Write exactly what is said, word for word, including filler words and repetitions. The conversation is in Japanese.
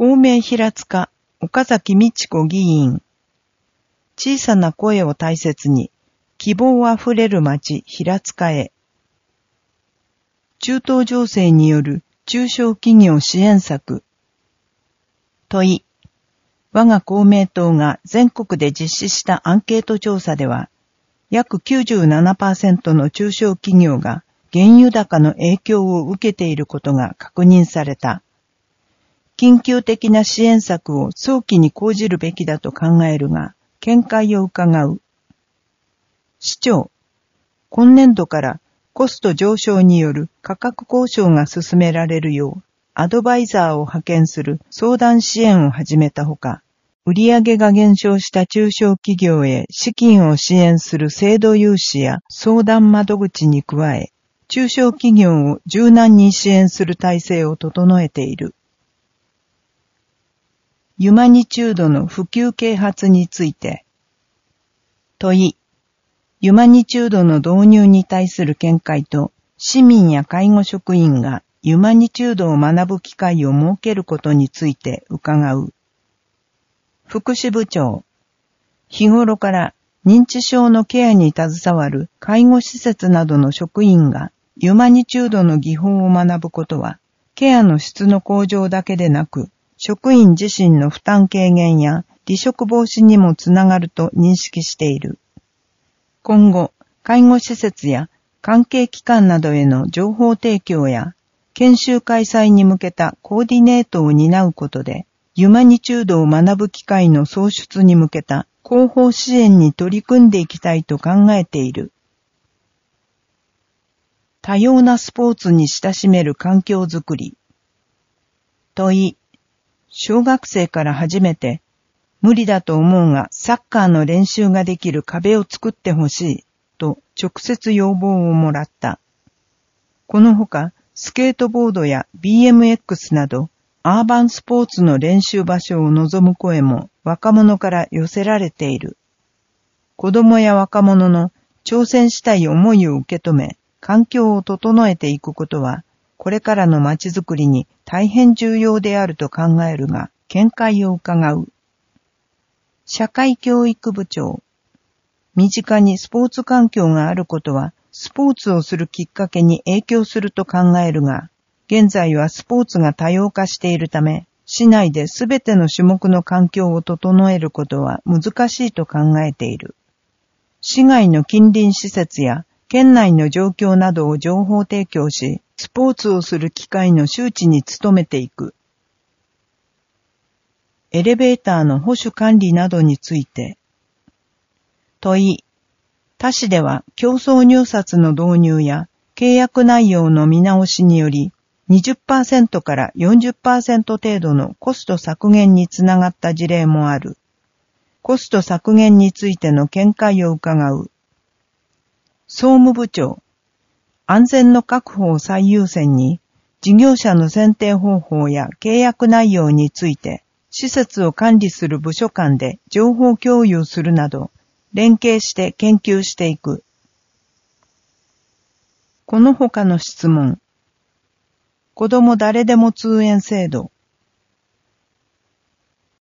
公明平塚、岡崎美智子議員。小さな声を大切に、希望あふれる町平塚へ。中東情勢による中小企業支援策。問い。我が公明党が全国で実施したアンケート調査では、約 きゅうじゅうななパーセント の中小企業が原油高の影響を受けていることが確認された。緊急的な支援策を早期に講じるべきだと考えるが、見解を伺う。市長、今年度からコスト上昇による価格交渉が進められるよう、アドバイザーを派遣する相談支援を始めたほか、売上が減少した中小企業へ資金を支援する制度融資や相談窓口に加え、中小企業を柔軟に支援する体制を整えている。ユマニチュードの普及啓発について。問い。ユマニチュードの導入に対する見解と、市民や介護職員がユマニチュードを学ぶ機会を設けることについて伺う。福祉部長。日頃から認知症のケアに携わる介護施設などの職員がユマニチュードの技法を学ぶことは、ケアの質の向上だけでなく、職員自身の負担軽減や離職防止にもつながると認識している。今後、介護施設や関係機関などへの情報提供や研修開催に向けたコーディネートを担うことで、ユマニチュードを学ぶ機会の創出に向けた広報支援に取り組んでいきたいと考えている。多様なスポーツに親しめる環境づくり。問い。小学生から初めて、無理だと思うがサッカーの練習ができる壁を作ってほしい、と直接要望をもらった。このほか、スケートボードや ビーエムエックス など、アーバンスポーツの練習場所を望む声も若者から寄せられている。子供や若者の挑戦したい思いを受け止め、環境を整えていくことは、これからの街づくりに大変重要であると考えるが、見解を伺う。社会教育部長。身近にスポーツ環境があることは、スポーツをするきっかけに影響すると考えるが、現在はスポーツが多様化しているため、市内で全ての種目の環境を整えることは難しいと考えている。市外の近隣施設や県内の状況などを情報提供し、スポーツをする機会の周知に努めていく。エレベーターの保守管理などについて。問い。他市では競争入札の導入や契約内容の見直しにより にじゅっパーセント から よんじゅっパーセント 程度のコスト削減につながった事例もある。コスト削減についての見解を伺う。総務部長。安全の確保を最優先に、事業者の選定方法や契約内容について、施設を管理する部署間で情報共有するなど、連携して研究していく。この他の質問。子ども誰でも通園制度。